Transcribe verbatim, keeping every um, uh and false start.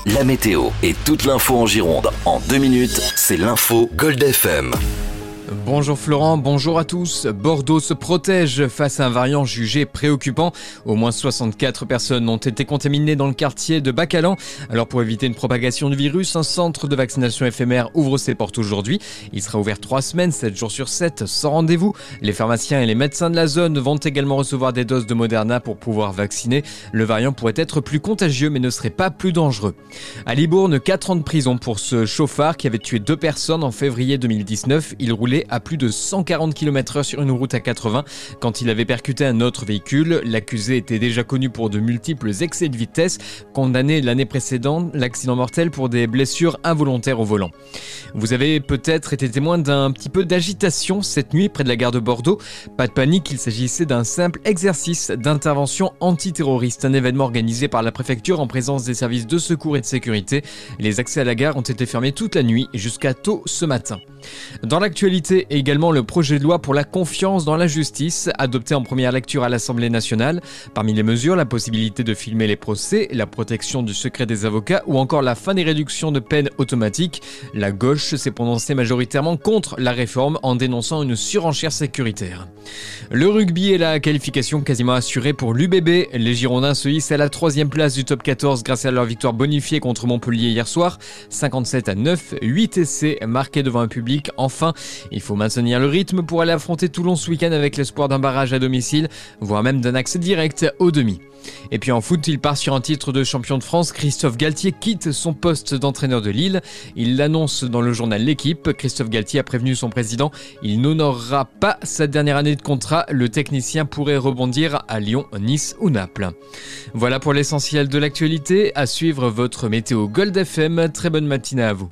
La météo et toute l'info en Gironde en deux minutes, c'est l'info Gold F M. Bonjour Florent, bonjour à tous. Bordeaux se protège face à un variant jugé préoccupant. Au moins soixante-quatre personnes ont été contaminées dans le quartier de Bacalan. Alors pour éviter une propagation du virus, un centre de vaccination éphémère ouvre ses portes aujourd'hui. Il sera ouvert trois semaines, sept jours sur sept, sans rendez-vous. Les pharmaciens et les médecins de la zone vont également recevoir des doses de Moderna pour pouvoir vacciner. Le variant pourrait être plus contagieux mais ne serait pas plus dangereux. À Libourne, quatre ans de prison pour ce chauffard qui avait tué deux personnes en février deux mille dix-neuf. Il roulait à plus de cent quarante kilomètres heure sur une route à quatre-vingts quand il avait percuté un autre véhicule. L'accusé était déjà connu pour de multiples excès de vitesse, condamné l'année précédente, l'accident mortel pour des blessures involontaires au volant. Vous avez peut-être été témoin d'un petit peu d'agitation cette nuit près de la gare de Bordeaux. Pas de panique, il s'agissait d'un simple exercice d'intervention antiterroriste, un événement organisé par la préfecture en présence des services de secours et de sécurité. Les accès à la gare ont été fermés toute la nuit jusqu'à tôt ce matin. Dans l'actualité, également le projet de loi pour la confiance dans la justice, adopté en première lecture à l'Assemblée nationale. Parmi les mesures, la possibilité de filmer les procès, la protection du secret des avocats ou encore la fin des réductions de peine automatiques. La gauche s'est prononcée majoritairement contre la réforme en dénonçant une surenchère sécuritaire. Le rugby est la qualification quasiment assurée pour l'U B B. Les Girondins se hissent à la troisième place du top quatorze grâce à leur victoire bonifiée contre Montpellier hier soir. cinquante-sept à neuf, huit essais marqués devant un public. Enfin, il faut maintenir le rythme pour aller affronter Toulon ce week-end avec l'espoir d'un barrage à domicile, voire même d'un accès direct au demi. Et puis en foot, il part sur un titre de champion de France. Christophe Galtier quitte son poste d'entraîneur de Lille. Il l'annonce dans le journal L'Équipe. Christophe Galtier a prévenu son président. Il n'honorera pas sa dernière année de contrat. Le technicien pourrait rebondir à Lyon, Nice ou Naples. Voilà pour l'essentiel de l'actualité. À suivre votre météo Gold F M. Très bonne matinée à vous.